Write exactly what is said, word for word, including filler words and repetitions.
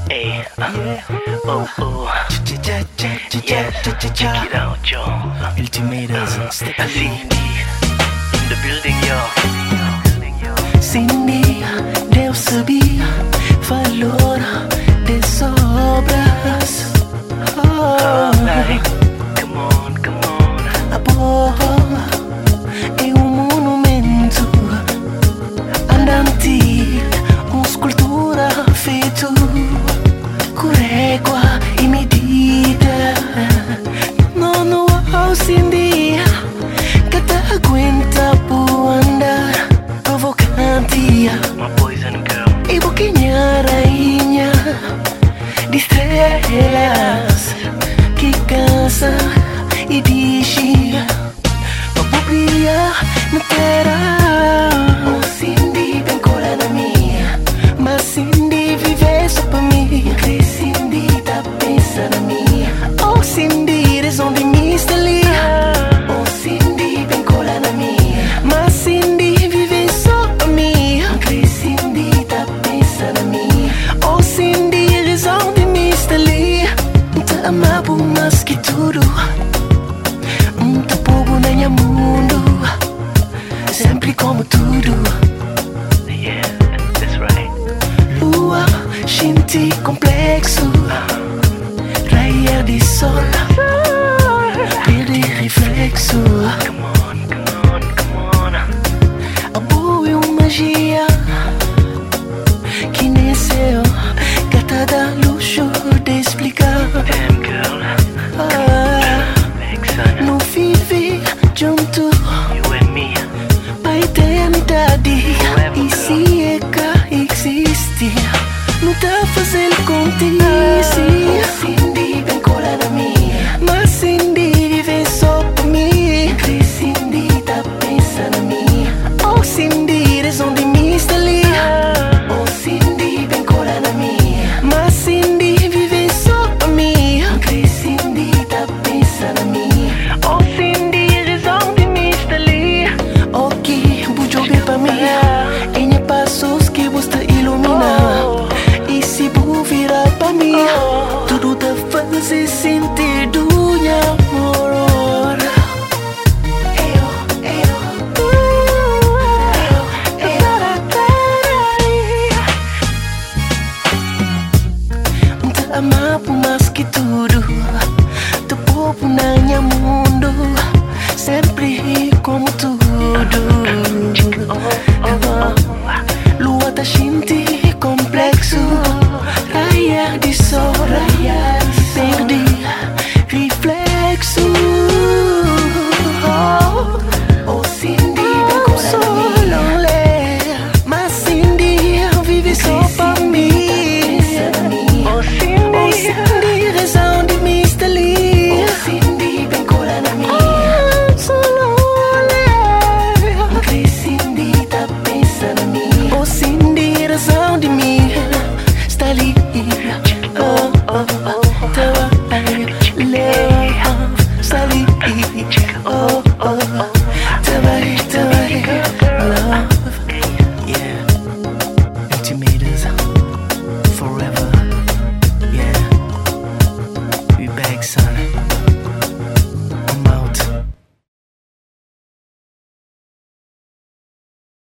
Hey, uh, oh, oh, yeah, check it out, yo. Ultimators, I see Cindy in the building, yo. Cindy deu saber valor de sobras. Oh, Alright, come on, come on. amor é um monumento andante, uma escultura feito com régua e medida. Não, não, oh, Cindy, que te aguenta por andar provocante. My boys and girl. E boquinha rainha de estrelas que cansa e diz pra brilhar na terra. Oh, Cindy, vem colar na minha, mas Cindy vive só pra mim. Que Cindy tá pensando na minha. Oh, Cindy, razão de me ali. Oh, Cindy, vem colar na minha, mas Cindy vive só pra mim. Que Cindy tá pensando na minha. Oh, Cindy, razão de me ali. Te amava mais que tudo. Te povo na minha mundo, sempre como tudo. Yeah, that's right. Lua, gente complexo, raia de sol, perde reflexo. Come on, come on, come on. A boa é uma magia que nasceu, gata dá luxo de explicar. Damn, girl. Ah, Big son, não vive junto you and me. pra eternidade. E se é que existe, não tá fazendo acontecer. Cindy, vem colar na minha, mas Cindy vive só pra mim. Que Cindy tá pensando na minha. Oh, Cindy, razão de me estar ali. Oh, Cindy, vem colar na minha, mas Cindy vive só pra mim. Que Cindy tá pensando na minha. Oh, Cindy, razão de me estar ali. Ok, bujo bem pra mim. Em passos que você ilumina. E se bu virar pra mim, tudo tá fazer sentido, meu amor. Eu, eu, eu, eu te amava mais que tudo. Te povo na minha mundo, sempre como tudo. Lua da gente complexo, raia de sol, perde reflexo. Oh, oh, Cindy, vem colar na minha, mas Cindy vive só pra mim. Oh, Cindy, oh, Cindy, razão de me estar ali. Oh, Cindy, vem colar na minha, solo olhar. Que Cindy tá pensando na minha. Oh, Cindy,